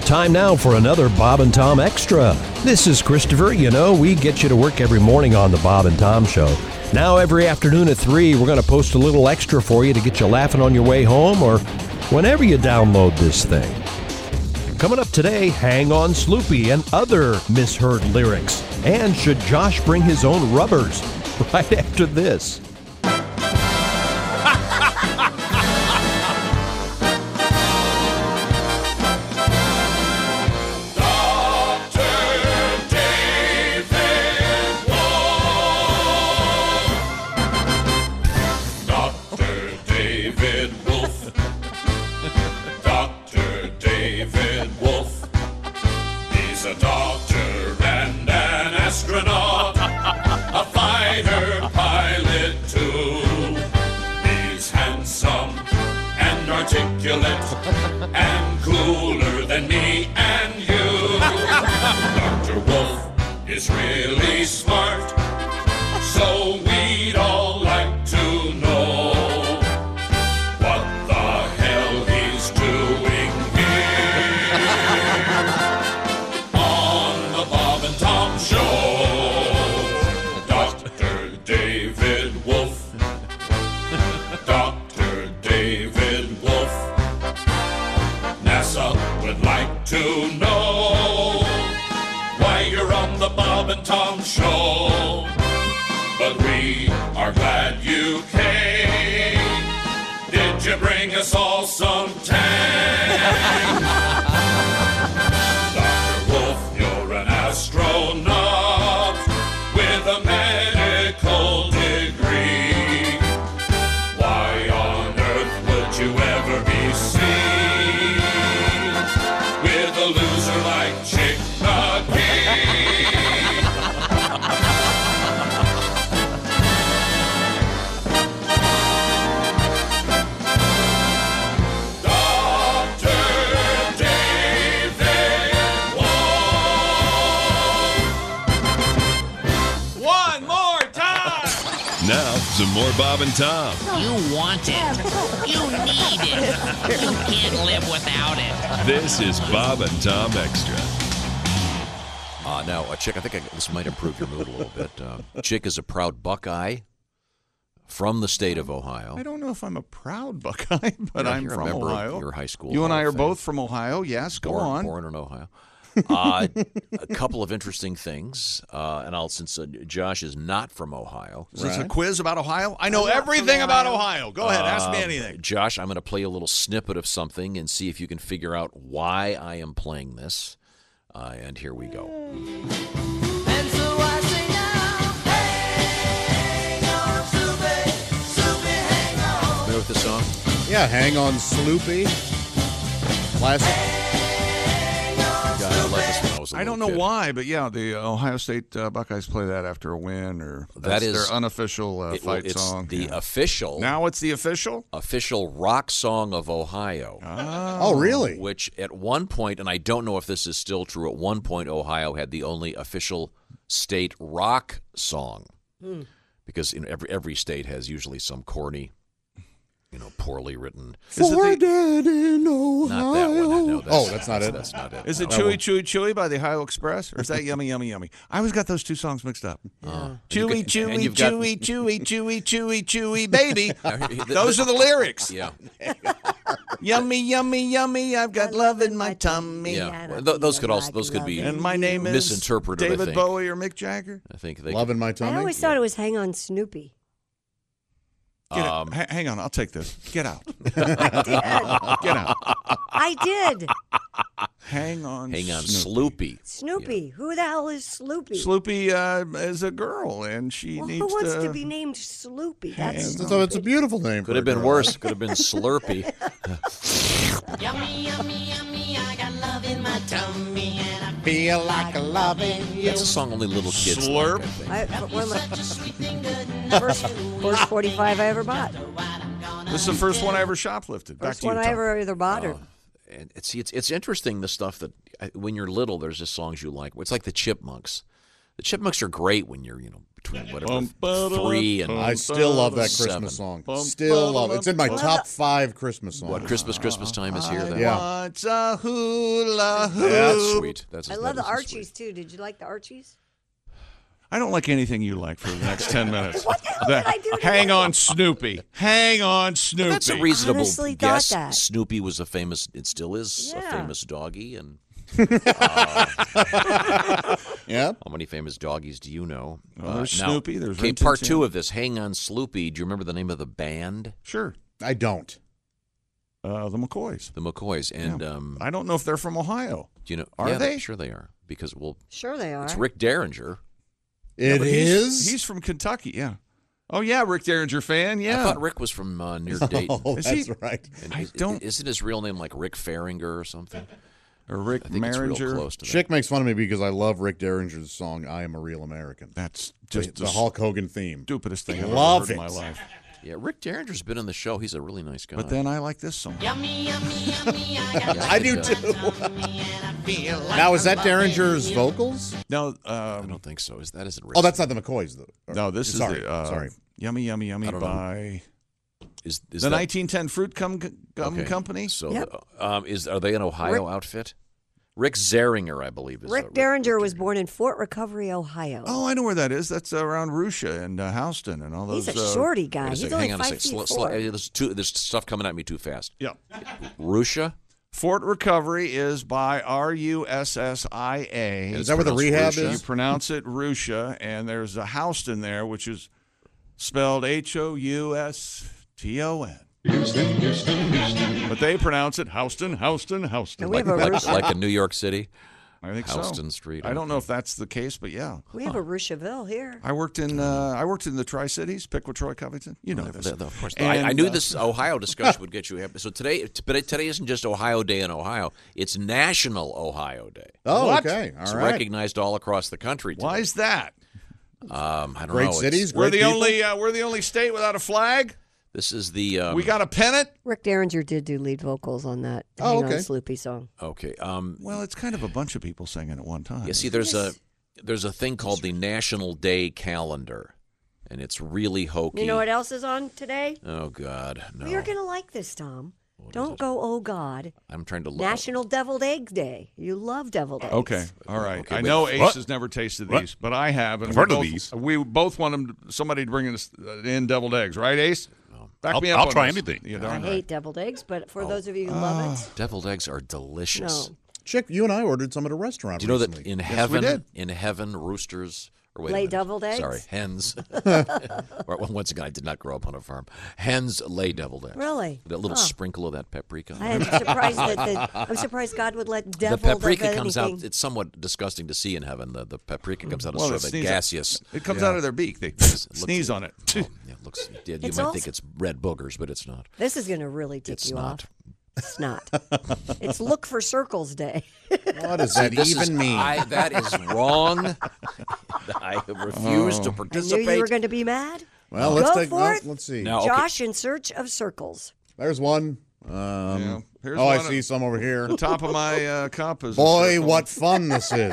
Time now for another Bob and Tom Extra. This is Christopher. You know, we get you to work every morning on the Bob and Tom Show. Now every afternoon at 3, we're going to post a little extra for you to get you laughing on your way home or whenever you download this thing. Coming up today, Hang On Sloopy and other misheard lyrics. And should Josh bring his own rubbers? Right after this. And cooler than me and you. Dr. Wolf is really smart, so we'd all like to know what the hell he's doing here on the Bob and Tom Show. Dr. David Wolf. Dr. David Wolf. NASA would like to know why you're on the Bob and Tom Show. But we are glad you came. Did you bring us all some tang? Dr. Wolf, you're an astronaut with a medical degree. Why on earth would you ever be seen with a loser like Chick McGee? Dr. David Wolf. One more time. Now, some more Bob and Tom. You want it. You need it. You can't live without it. This is Bob and Tom Extra. Now, Chick, I think this might improve your mood a little bit. Chick is a proud Buckeye from the state of Ohio. I don't know if I'm a proud Buckeye, but I'm You're a from member of Ohio. your high school. You and I Hall are of Fame. both from Ohio. Yes, go on. Born in Ohio. A couple of interesting things, since Josh is not from Ohio. Is this a quiz about Ohio? I know everything about Ohio. Go ahead, ask me anything. Josh, I'm going to play a little snippet of something and see if you can figure out why I am playing this. And here we go. And so I say now, hang on, Sloopy, Sloopy, hang on. Familiar with this song? Yeah, Hang On Sloopy. Classic. Yeah, I love this when I was a I don't know little kid. why, but yeah, the Ohio State Buckeyes play that after a win, or That that's is their unofficial fight it's song. the Yeah. official. Now it's the official rock song of Ohio. Oh, really? Which at one point, and I don't know if this is still true, at one point Ohio had the only official state rock song. Because every state has usually some corny, poorly written. For Dead in Ohio. Not that one. No, That's not it? That's not it. Is it No. Chewy, Chewy, Chewy by the Ohio Express? Or is that Yummy, Yummy, Yummy? I always got those two songs mixed up. Chewy, Chewy, and you've got- Chewy, Chewy, Chewy, Chewy, Chewy, baby. Those are the lyrics. Yeah. Yummy, yummy, yummy, I've got love in my tummy. Yeah. Well, those could be And my name is misinterpreted, I David think. Bowie or Mick Jagger. I think they Love in My Tummy. I always thought it was Hang On Snoopy. Get out. Hang on, I'll take this. Get out. I did. Get out. I did. Hang on, Sloopy. Snoopy. Who the hell is Sloopy? Sloopy is a girl, and she Well, needs who wants to be named Sloopy? That's So it's a beautiful name. Could have been worse. Could have been Slurpy. Yummy, yummy, yummy, I got love in my tummy and I Feel like a loving you. That's a song only little kids Slurp. like, I think. one of my first 45 I ever bought. This is the first one I ever shoplifted. Back First to you, one I Tom. ever either bought or. And it's interesting, the stuff that when you're little, there's just songs you like. It's like the Chipmunks. The Chipmunks are great when you're, between whatever 3 and I still love that 7. Christmas song. Still love it. It's in my top 5 Christmas songs. What, Christmas time is here? Then? Yeah. What's a hula hoop? That's sweet. I love the Archies, too. Did you like the Archies? I don't like anything you like for the next 10 minutes. What the hell did I do today? Hang on, Snoopy. Hang on, Snoopy. That's a reasonable honestly thought guess. that. Snoopy was it still is a Yeah. famous doggy. And Yeah. how many famous doggies do you know? Well, there's now, Snoopy, there's okay, Rin Tin part Tin. 2 of this. Hang on, Sloopy. Do you remember the name of the band? Sure. I don't. The McCoys. The McCoys. And I don't know if they're from Ohio. do you know? Are yeah, they? Sure, they are. Because Sure they are. it's Rick Derringer. It But is? He's from Kentucky, yeah. Oh, yeah, Rick Derringer fan, yeah. I thought Rick was from near Dayton. Oh, Is that's he? right. And I don't- Isn't his real name like Rick Farringer or something? Or Rick I think it's real Marringer. close to that. Chick makes fun of me because I love Rick Derringer's song, I Am a Real American. That's Just just the Hulk Hogan theme. stupidest thing I've Love ever heard in it. my life. Yeah, Rick Derringer's been on the show. He's a really nice guy. But then I like this song. Yummy, yummy, yummy, I got I do too. Now, is that Derringer's vocals? No, I don't think so. That isn't Rick? Oh, that's not the McCoys, though. no, this Sorry, is the sorry. Yummy, Yummy, Yummy I don't know. by is the that, 1910 Fruit Gum okay. Company. So, Yep. are they an Ohio outfit? Rick Zeringer, I believe, is Rick Derringer was born in Fort Recovery, Ohio. Oh, I know where that is. That's around Russia and Houston and all those. He's a shorty guy. Wait a He's second, only hang on a 5 second. feet 4. There's stuff coming at me too fast. Yeah. Russia? Fort Recovery is by Russia. Is that where the rehab You is? pronounce it Russia, and there's a Houston there, which is spelled Houston. But they pronounce it Houston. And we have a Russia. Like in New York City? I think Houston so. Street. I don't know if that's the case, but yeah. We have a Russiaville here. I worked in the Tri-Cities, Pickwick, Troy, Covington. You know this. Of course. And, I knew this Ohio discussion would get you happy. So today isn't just Ohio Day in Ohio. It's National Ohio Day. Oh, What? okay. All It's right. recognized all across the country today. Why is that? I don't Great know. cities, We're great the people. we're the only state without a flag. This is the. We got a pennant. Rick Derringer did do lead vocals on that Oh, Hang okay. on Sloopy song. Okay. Well, it's kind of a bunch of people singing at one time. Yeah, see, there's a thing called the National Day Calendar, and it's really hokey. You know what else is on today? Oh God, no! Well, you're going to like this, Tom. Don't go, oh, God. I'm trying to look. National Deviled Egg Day. You love deviled eggs. Okay, all right. Okay, I wait. know Ace What? has never tasted What? these, but I have. And I've we heard of both, these. We both want somebody to bring us in deviled eggs, right, Ace? Back me up I'll on try this. anything. You I darn right. hate deviled eggs, but for those of you who love it, Deviled eggs are delicious. no. Chick, you and I ordered some at a restaurant Do you know that recently. in Yes, we heaven, roosters or wait a Lay minute. deviled eggs? Sorry, hens. Once again, I did not grow up on a farm. Hens lay deviled eggs. Really? That little Huh. sprinkle of that paprika. I am surprised I'm surprised God would let The deviled paprika of comes anything. out. It's somewhat disgusting to see in heaven. The paprika comes out as Well, sort it of a sneezes- gaseous. It comes out of their beak. They looks- sneeze on it. Oh, yeah, it looks. You It's might also- think it's red boogers, but it's not. This is going to really tick It's you not. off. It's not. It's Look for Circles Day. What does that This even is, mean? that is wrong. I refuse to I knew participate. you were going to be mad. Well, let's Go take. for Well, it. let's see. Now, okay. Josh in Search of Circles. There's one. Yeah. Here's Oh, I one see at some over here. the top of my cup is a Boy, circle. what fun this is!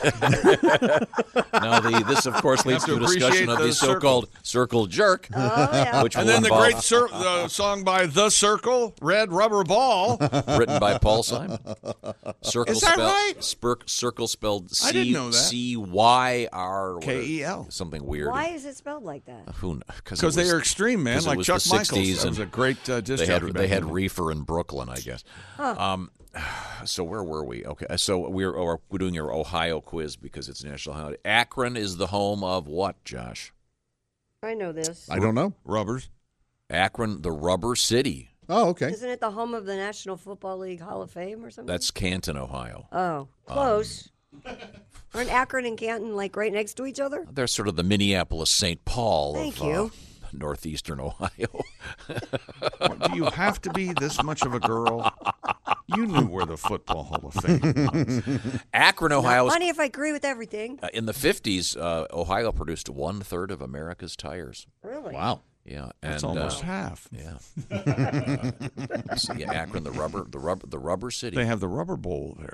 Now, this of course leads Have to to a discussion appreciate of the the so-called circle jerk, Oh, yeah. which And will then the involve, great song by The Circle, Red Rubber Ball. written by Paul Simon. Circle Is that spelled, right? Circle spelled I didn't know that. CYR K-E-L. something weird. Why is it spelled like that? Who? Because they are extreme, man, 'cause it like was Chuck the Michaels. 60s That was a great disc They had jockey back they had then. reefer in Brooklyn, I guess. So where were we? Okay, so we're doing your Ohio quiz because it's National Holiday. Akron is the home of what, Josh? I know this. I don't know. Rubbers. Akron, the Rubber City. Oh, okay. Isn't it the home of the National Football League Hall of Fame or something? That's Canton, Ohio. Oh, close. Aren't Akron and Canton like right next to each other? They're sort of the Minneapolis St. Paul Thank of you. northeastern Ohio. What, do you have to be this much of a girl? You knew where the Football Hall of Fame was. Akron, Ohio. Funny if I agree with everything. In the 50s, Ohio produced 1/3 of America's tires. Really? Wow. Yeah, That's and almost half. yeah. So, yeah, Akron, the rubber city. They have the Rubber Bowl there.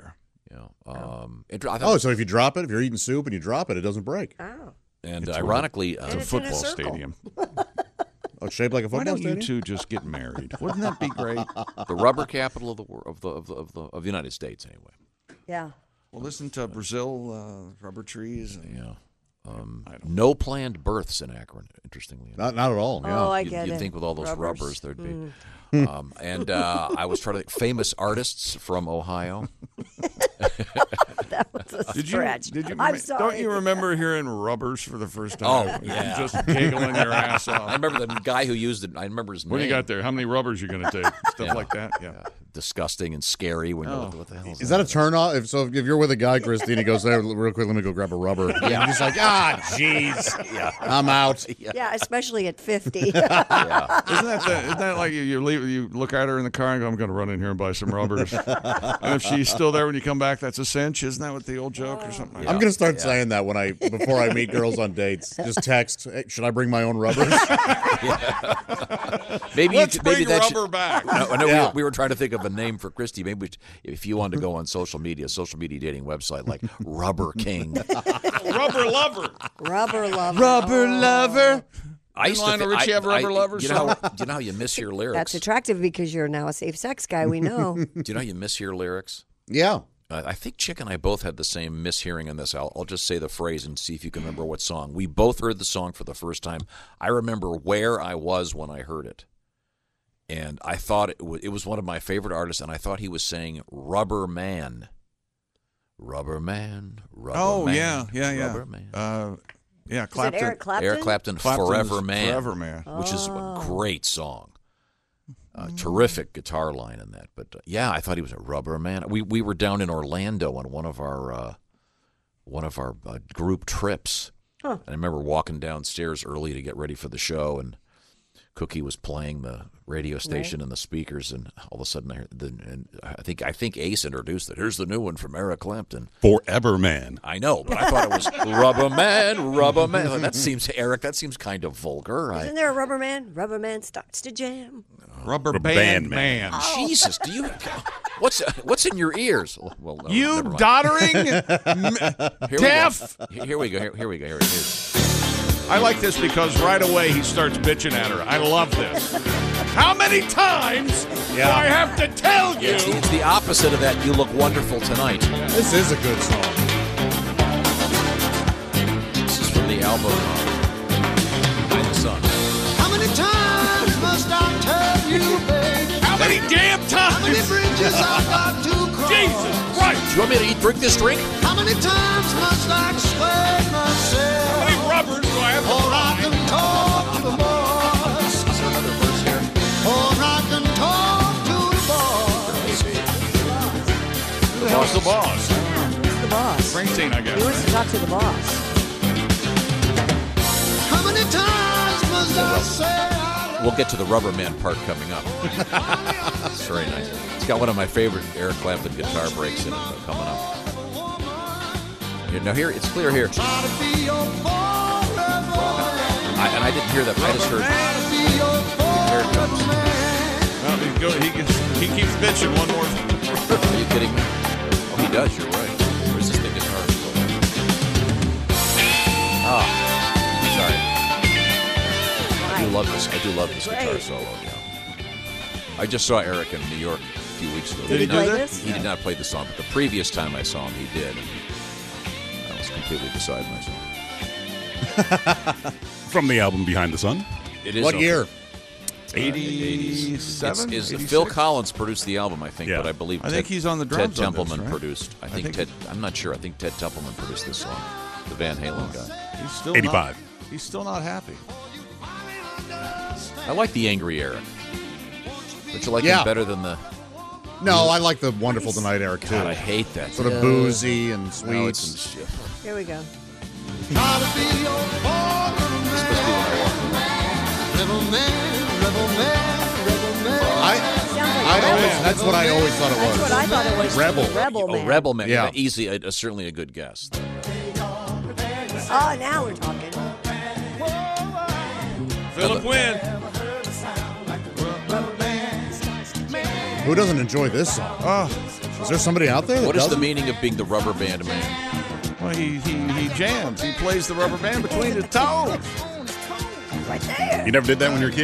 So if you drop it, if you're eating soup and you drop it, it doesn't break. Oh. And ironically, And It's a football circle. stadium. Oh, it's shaped like a Why football don't you stadium? two just get married? Wouldn't that be great? the rubber capital of the world, of the United States, anyway. Yeah. Well, listen to Brazil, rubber trees. And, Yeah. No planned births in Akron, interestingly enough. Not at all. Yeah. Oh, I You'd get it. think with all those rubbers, there'd be. And I was trying to think famous artists from Ohio. That was a stretch. Did you? I'm sorry. Don't you remember hearing rubbers for the first time? Oh, yeah. Just giggling your ass I off. remember the guy who used it. I remember his name. When you got there, how many rubbers you going to take? Stuff Yeah. like that. Yeah. Disgusting and scary. When you're like, what the hell Is that a turn off? If you're with a guy, Christine, he goes there real quick. Let me go grab a rubber. Yeah. You're just like, jeez. Yeah. I'm out. Yeah, especially at 50. Isn't that like you look at her in the car and go, I'm going to run in here and buy some rubbers. And if she's still there when you come back, that's a cinch. Isn't that what the old joke or something? I'm gonna start saying that before I meet girls on dates. Just text, hey, should I bring my own rubbers? Maybe Let's maybe bring that rubber back. I know Yeah. we were trying to think of a name for Christy. Maybe if you wanted to go on social media dating website like Rubber King. Rubber lover. Rubber lover. Rubber lover. I used to Lionel think- Richie have rubber lovers? You know how you miss your lyrics. That's attractive because you're now a safe sex guy. We know. Do you know how you miss your lyrics? Yeah. I think Chick and I both had the same mishearing in this. I'll just say the phrase and see if you can remember what song. We both heard the song for the first time. I remember where I was when I heard it. And I thought it was one of my favorite artists, and I thought he was saying Rubber Man. Rubber Man, Rubber Oh, Man. yeah. Rubber Man. Is Clapton. it Eric Clapton? Eric Clapton, Clapton's Forever Man. Forever Man. Which is a great song. Terrific guitar line in that. But I thought he was a Rubber Man. We were down in Orlando on one of our group trips. Huh. And I remember walking downstairs early to get ready for the show, and Cookie was playing the radio station and the speakers, and all of a sudden I think Ace introduced it. Here's the new one from Eric Clapton. Forever Man. I know, but I thought it was Rubber Man, Rubber Man. That seems kind of vulgar. Isn't there a rubber man? Rubber man starts to jam. Rubber Band Band Man. Man. Jesus, do you? What's in your ears? Well, no, You never mind. doddering Here deaf. we go. Here we go. Here we go. I like this because right away he starts bitching at her. I love this. How many times do I have to tell you? It's the opposite of that. You look wonderful tonight. This is a good song. This is from the album Behind the Sun. How many times must I tell you, babe? How many damn times? How many bridges I've got to cross? Jesus Christ! Do you want me to drink this drink? How many times must I explain myself? How many rubbers do I have to Or I buy? can talk to the boss. Is there another verse here? Or I can talk to the boss. Who the hell's the boss? Who's the boss? Springsteen, I guess. He wants to talk to the boss. How many times must I say I love We'll get to the Rubber Man part coming up. It's very nice. It's got one of my favorite Eric Clapton guitar breaks in it coming up. Now here, it's clear here. try to be your forever? And I didn't hear that. I just heard. Try to be your Here it comes. forever man. He keeps bitching one more. Are you kidding me? Oh, he does. You're right. Where's this thing guitar? Oh, sorry. I do love this guitar Great. solo. Yeah. I just saw Eric in New York a few weeks ago. Did he play not, this? He did not play the song, but the previous time I saw him, he did. And I was completely beside myself. From the album Behind the Sun. It is What okay. year? 87? Is 86? Phil Collins produced the album, I think, Yeah. but I believe I think he's on the Ted drums on this, Templeman right? produced. I think think- Ted. I'm not sure. I think Ted Templeman produced this song, the Van Halen guy. He's still 85. He's still not happy. I like the angry Eric. But you like Yeah. him better than the. No, I like the Wonderful Tonight, Eric, too. God, I hate that. Sort of boozy and sweet. No, it's some shit. Here we go. Try to be your forever It's supposed to be when I walk around. rebel man, rebel man, rebel man. That's what I always thought it was. That's what I thought it was. Rebel. Rebel man. Oh, Rebel Man. Yeah. Easy. Certainly a good guess. Oh, now we're talking. Philip Wynn. Who doesn't enjoy this song? Oh, Is there somebody out there that What is the doesn't? meaning of being the rubber band man? Well, he jams. He plays the rubber band between his toes. Right there. You never did that when you were a kid?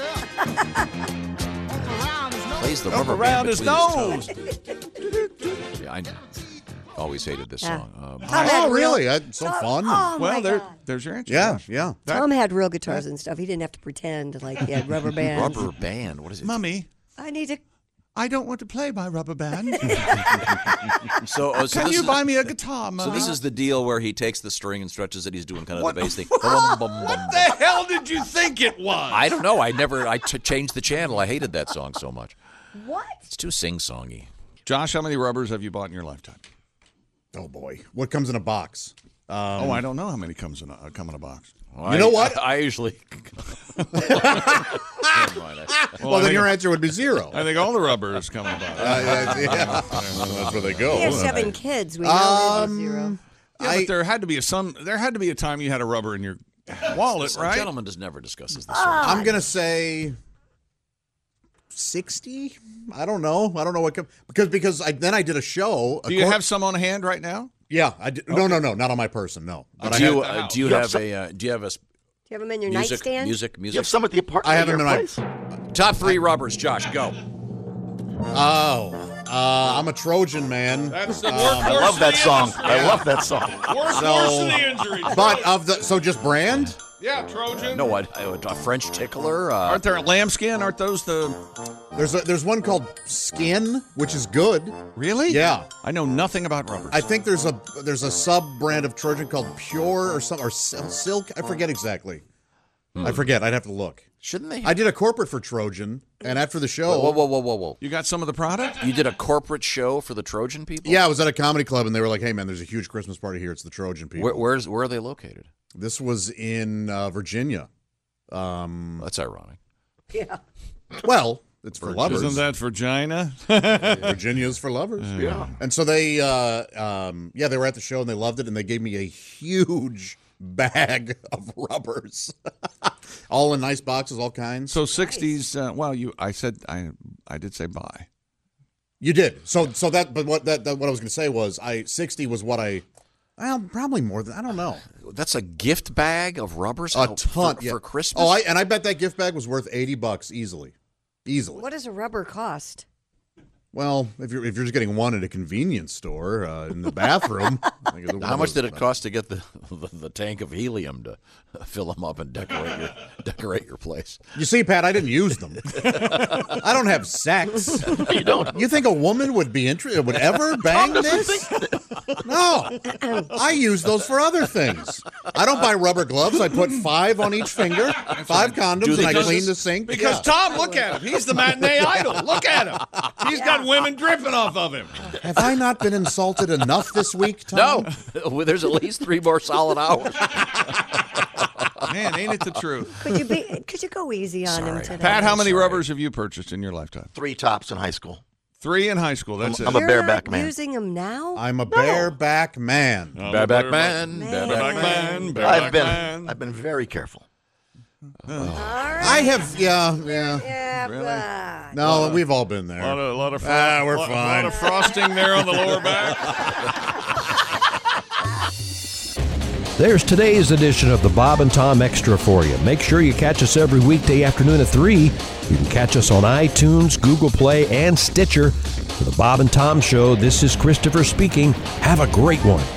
Plays the Up rubber around band his between nose. toes. Yeah, I always hated this Yeah. song. Oh, really? That's so fun. Oh, Well, my God. there's your answer. Yeah, Josh. yeah. Tom had real guitars and stuff. He didn't have to pretend like he had rubber bands. Rubber band. What is it? Mummy, I need to. I don't want to play my rubber band. So Can this you is- buy me a guitar, Mummy? So this is the deal where he takes the string and stretches it. He's doing kind of What- the bass thing. What the hell did you think it was? I don't know. I changed the channel. I hated that song so much. What? It's too sing-songy. Josh, how many rubbers have you bought in your lifetime? Oh, boy. What comes in a box? I don't know how many come in a box. Well, You know what? I usually. Well, then your answer would be 0. I think all the rubbers come in a box. Yeah. That's where they go. We have 7 kids. We know there's 0. Yeah, but there had to be a time you had a rubber in your wallet, A right? gentleman just never discusses this. I'm going to say 60. I don't know what because I did a show. Do you have some on hand right now? Yeah, I did. No, not on my person. No. But Do you have a Do you have them in your nightstand? music? You have some at the apartment. I have at them your in place? Top 3 rubbers, Josh. Go. I'm a Trojan man. That's the I love that song. I love that song. Worst So- of the injuries. But just brand? Yeah, Trojan. No, what? A French tickler? Aren't there lambskin? Aren't those the... There's one called Skin, which is good. Really? Yeah. I know nothing about rubbers. I think there's a sub brand of Trojan called Pure or Silk. I forget exactly. I forget. I'd have to look. Shouldn't they? I did a corporate for Trojan, and after the show, Whoa. You got some of the product? You did a corporate show for the Trojan people? yeah, I was at a comedy club, and they were like, "Hey, man, there's a huge Christmas party here. It's the Trojan people." Where are they located? This was in Virginia. That's ironic. Yeah. Well, it's for lovers. Isn't that Virginia? Virginia's for lovers. Yeah. And so they, they were at the show and they loved it, and they gave me a huge bag of rubbers, all in nice boxes, all kinds. So 60s. I did say buy. You did. So that, but what I was going to say was, 60 was what probably more than, I don't know. That's a gift bag of rubbers? A ton for Christmas? Oh, I bet that gift bag was worth $80 easily. What does a rubber cost? Well, if you're just getting one at a convenience store in the bathroom, how much did it cost to get the tank of helium to fill them up and decorate your place? You see, Pat, I didn't use them. I don't have sex. You don't. You think a woman would be interested? Would ever bang this? No, I use those for other things. I don't buy rubber gloves. I put 5 on each finger, 5 condoms, and I clean the sink. Because Tom, look at him. He's the matinee idol. Look at him. He's got women dripping off of him. Have I not been insulted enough this week, Tom? No. There's at least 3 more solid hours. Man, ain't it the truth? Could you go easy on him today? Pat, how many rubbers have you purchased in your lifetime? 3 tops in high school. 3 in high school. That's I'm it. a You're bareback not man. using them now? I'm a bareback man. Bareback man. Bareback man. Bareback man. I've been very careful. All right. I have, yeah. Yeah, Really? but- No, we've all been there. A lot of we're fine. A lot of frosting there on the lower back. There's today's edition of the Bob and Tom Extra for you. Make sure you catch us every weekday afternoon at 3. You can catch us on iTunes, Google Play, and Stitcher. For the Bob and Tom Show, this is Christopher speaking. Have a great one.